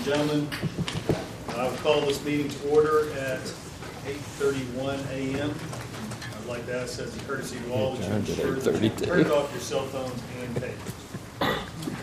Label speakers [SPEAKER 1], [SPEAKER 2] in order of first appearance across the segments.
[SPEAKER 1] gentlemen, I will call this meeting to order at 8:31 a.m. I'd like to ask as a courtesy to all that you ensure that you turn off your cell phones and papers.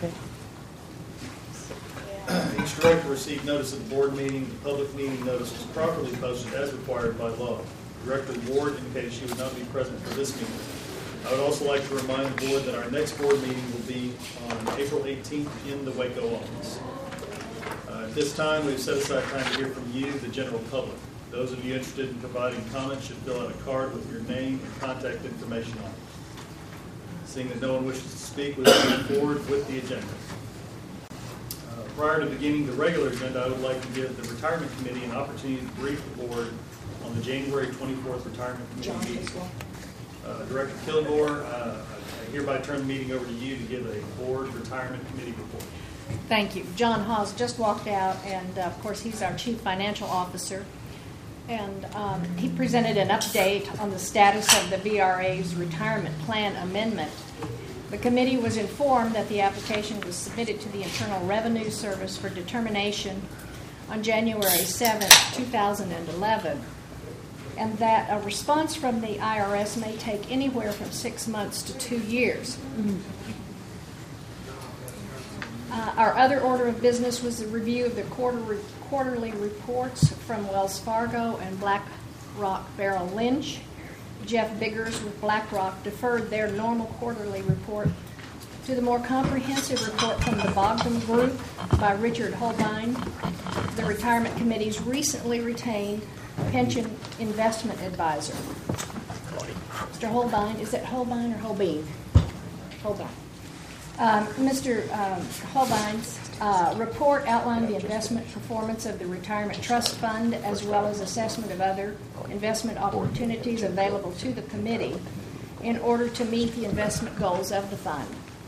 [SPEAKER 1] Each director received notice of the board meeting. The public meeting notice was properly posted as required by law. Director Ward indicated she would not be present for this meeting. I would also like to remind the board that our next board meeting will be on April 18th in the Waco office. At this time, we've set aside time to hear from you, the general public. Those of you interested in providing comments should fill out a card with your name and contact information on it. Seeing that no one wishes to speak, we will move forward with the agenda. Prior to beginning the regular agenda, I would like to give the Retirement Committee an opportunity to brief the board on the January 24th Retirement Committee meeting. Director Kilgore, I hereby turn the meeting over to you to give a board retirement committee report.
[SPEAKER 2] Thank you. John Hawes just walked out, and of course he's our Chief Financial Officer. And he presented an update on the status of the VRA's retirement plan amendment. The committee was informed that the application was submitted to the Internal Revenue Service for determination on January 7, 2011, and that a response from the IRS may take anywhere from 6 months to 2 years. Our other order of business was the review of the quarterly reports from Wells Fargo and BlackRock Merrill Lynch. Jeff Biggers with BlackRock deferred their normal quarterly report to the more comprehensive report from the Bogdan Group by Richard Holbein, the Retirement Committee's recently retained pension investment advisor. Mr. Holbein, is that Holbein or Holbein? Holbein. Mr. Holbein's report outlined the investment performance of the Retirement Trust Fund as well as assessment of other investment opportunities available to the committee in order to meet the investment goals of the fund.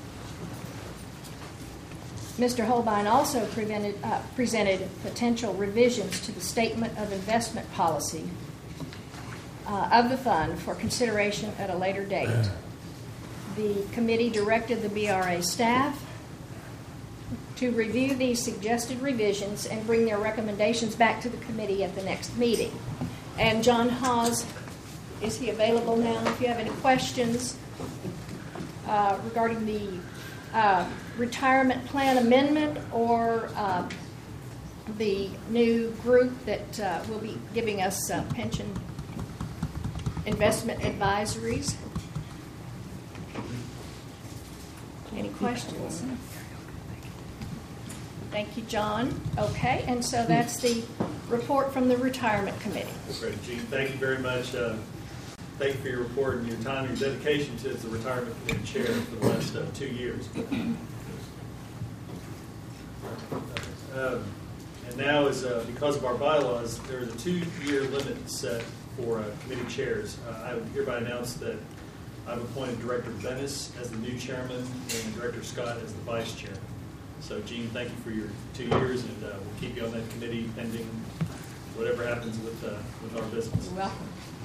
[SPEAKER 2] Mr. Holbein also presented potential revisions to the statement of investment policy of the fund for consideration at a later date. The committee directed the BRA staff to review these suggested revisions and bring their recommendations back to the committee at the next meeting. And John Hawes, is he available now? If you have any questions regarding the retirement plan amendment or the new group that will be giving us pension investment advisories. Any questions? Thank you, John. Okay, and so that's the report from the Retirement Committee.
[SPEAKER 1] Great, Gene. Thank you very much. Thank you for your report and your time and your dedication to the Retirement Committee chair for the last 2 years. And now, because of our bylaws, there is a 2-year limit set for committee chairs. I would hereby announce that I've appointed Director Bennis as the new chairman and Director Scott as the vice chairman. So, Gene, thank you for your 2 years, and we'll keep you on that committee pending whatever happens with our business.
[SPEAKER 2] You're welcome.